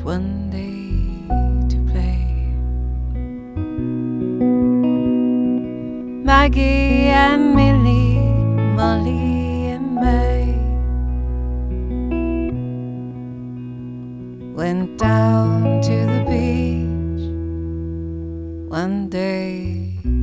one day to play. Maggie and Millie, Molly and May went down to the beach one day